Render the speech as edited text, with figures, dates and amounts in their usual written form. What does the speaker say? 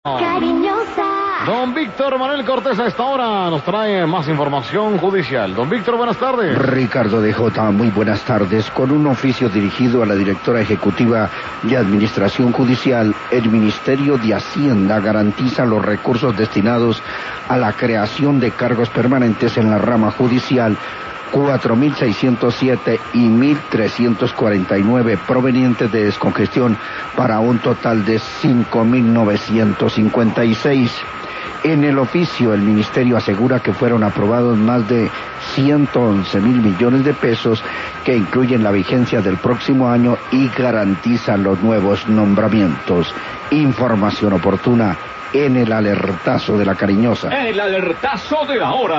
Cariñosa. Don Víctor Manuel Cortés a esta hora nos trae más información judicial. Don Víctor, buenas tardes. Ricardo de J., muy buenas tardes. Con un oficio dirigido a la directora ejecutiva de Administración Judicial, el Ministerio de Hacienda garantiza los recursos destinados a la creación de cargos permanentes en la rama judicial 4.607 y 1.349 provenientes de descongestión para un total de 5.956. En el oficio, el Ministerio asegura que fueron aprobados más de 111.000 millones de pesos que incluyen la vigencia del próximo año y garantizan los nuevos nombramientos. Información oportuna en el alertazo de la Cariñosa. El alertazo de la hora.